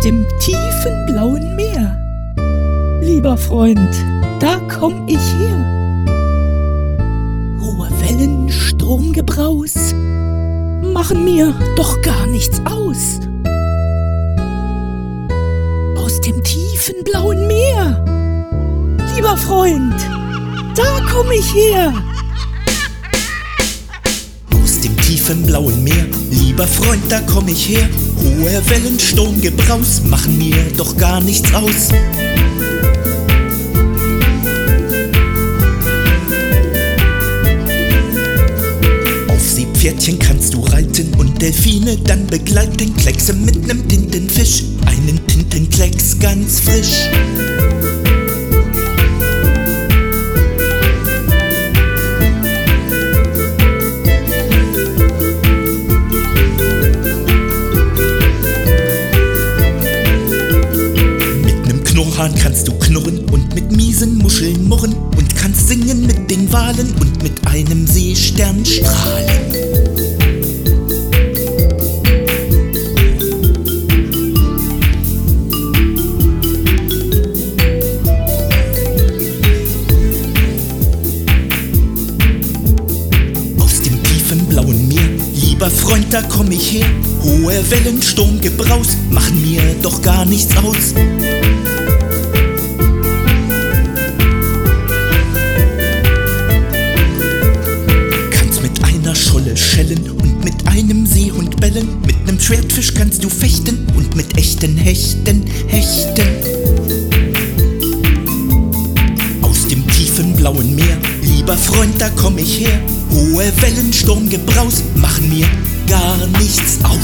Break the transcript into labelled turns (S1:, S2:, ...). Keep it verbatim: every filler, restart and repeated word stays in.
S1: dem tiefen blauen Meer. Lieber Freund, da komm ich her. Hohe Wellen, Sturmgebraus machen mir doch gar nichts aus. Aus dem tiefen blauen Meer, lieber Freund, da komm ich her.
S2: Aus dem tiefen blauen Meer, lieber Freund, da komm ich her. Hohe Wellen, Sturmgebraus machen mir doch gar nichts aus. Pferdchen kannst du reiten und Delfine dann begleiten. Kleckse mit nem Tintenfisch, einen Tintenklecks ganz frisch. Mit nem Knurrhahn kannst du knurren und mit miesen Muscheln murren und kannst singen mit den Walen und mit einem Seestern strahlen. Blauen Meer, lieber Freund, da komm ich her. Hohe Wellen, Sturmgebraus machen mir doch gar nichts aus. Kannst mit einer Scholle schellen und mit einem Seehund bellen. Mit nem Schwertfisch kannst du fechten und mit echten Hechten hechten. Aus dem tiefen blauen Meer, lieber Freund, da komm ich her. Hohe Wellen, Sturmgebraus machen mir gar nichts aus.